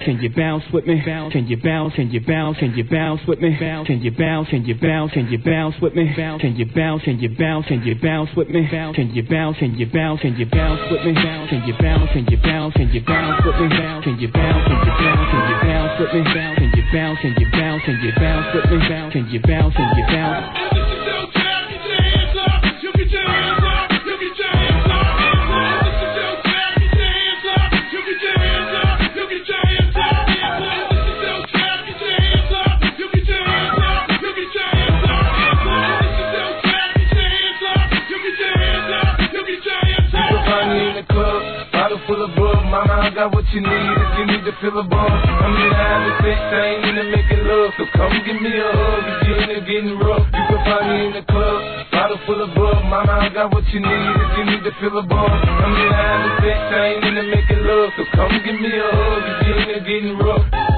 Can you bounce with me? Can you bounce? Can you bounce? Can you bounce with me? Can you bounce? Can you bounce? Can you bounce with me? Can you bounce? Can you bounce? Can you bounce with me? Can you bounce? Can you bounce? Can you bounce with me? Can you bounce? Can you bounce? Can you bounce with me? Can you bounce? Can you bounce? Can you bounce with me? Can you bounce? Can you bounce? Can you bounce with me? Can you bounce? Can you bounce? Full of bug, mama, I got what you need if you need to feel a buzz. I'm in the having sex, I ain't into making love, so come give me a hug if you're into getting rough. You can find me in the club, bottle full of bug, mama, I got what you need if you need to feel a buzz. I'm in the having sex, I ain't into making love, so come give me a hug if you're into getting rough.